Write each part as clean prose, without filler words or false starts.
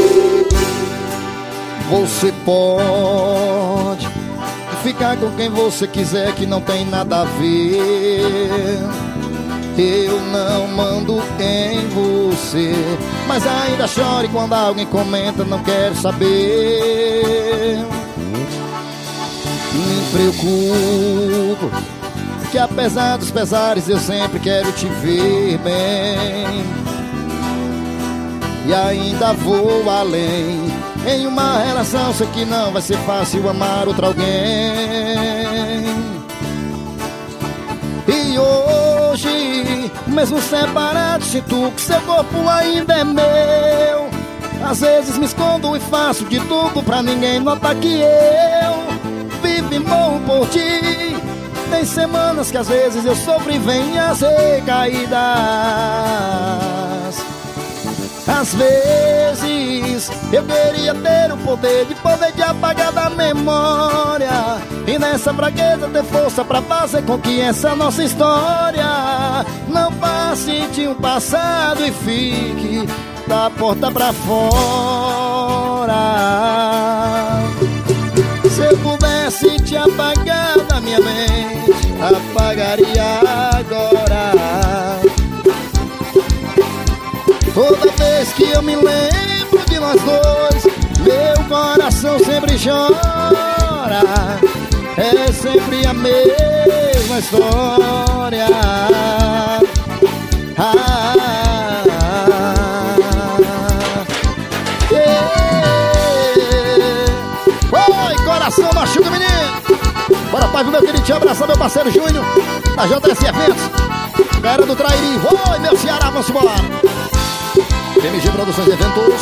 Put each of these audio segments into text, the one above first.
Você pode ficar com quem você quiser, que não tem nada a ver. Eu não mando em você, mas ainda chore quando alguém comenta, não quero saber. Me preocupo, que apesar dos pesares eu sempre quero te ver bem. E ainda vou além. Em uma relação sei que não vai ser fácil amar outro alguém. E hoje, mesmo separado, sinto que seu corpo ainda é meu. Às vezes me escondo e faço de tudo pra ninguém notar que eu vivo e morro por ti. Tem semanas que às vezes eu sofro e vem as recaídas. Às vezes eu queria ter o poder de apagar da memória, e nessa fraqueza ter força pra fazer com que essa nossa história não passe de um passado e fique da porta pra fora. Se eu pudesse te apagar da minha mente, apagaria agora. Toda vez que eu me lembro de nós dois, meu coração sempre chora. É sempre a mesma história. Oi, coração machuca, menino. Bora, pai, meu querido, te abraçar, meu parceiro Júnior, da JS Eventos, cara do Trairi. Oi, meu Ceará, vamos embora. MG Produções Eventos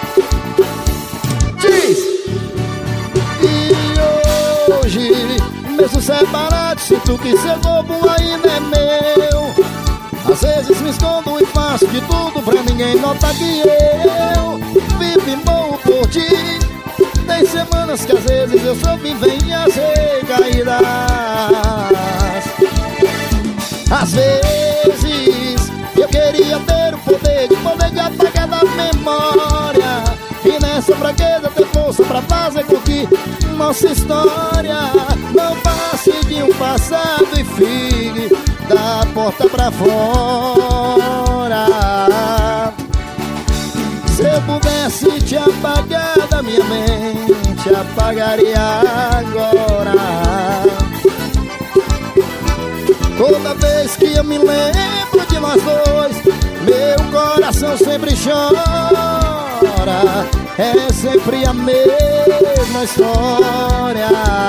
diz. E hoje, mesmo separado, sinto que seu corpo ainda é meu. Às vezes me escondo e faço de tudo pra ninguém notar que eu vivo e morro por ti. Tem semanas que às vezes eu sofro e vem as recaídas. Às vezes eu queria ter o poder de apagar da memória, e nessa fraqueza ter força pra fazer com que nossa história não passe de um passado e fique da porta pra fora. Se eu pudesse te apagar da minha mente, apagaria agora. Toda vez que eu me lembro de nós dois, meu coração sempre chora. É sempre a mesma história.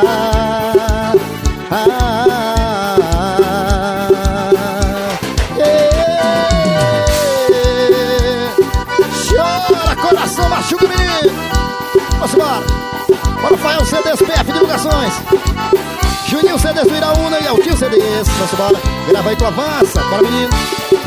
Chora, coração machuca, menino. Vamos embora. Bora, Rafael CDs PF Divulgações, Juninho CDs do Iraúna e Altinho CDs. Vamos embora. Grava aí, tu avança. Bora, menino.